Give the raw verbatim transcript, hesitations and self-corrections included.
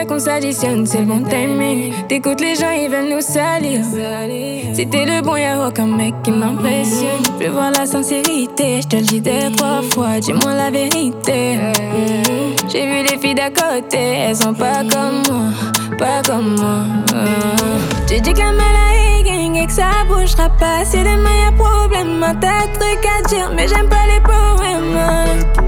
faudrait qu'on s'additionne, c'est le bon timing. T'écoutes les gens, ils veulent nous salir. Si t'es le bon, y'a aucun mec qui m'impressionne. Je veux voir la sincérité, je te le dis deux, trois fois, dis-moi la vérité. Mmh. J'ai vu les filles d'à côté, elles sont pas comme moi, pas comme moi. Mmh. Tu dis que la maladie gang et que ça bougera pas. Si demain y'a problème, t'as truc à dire, mais j'aime pas les poèmes.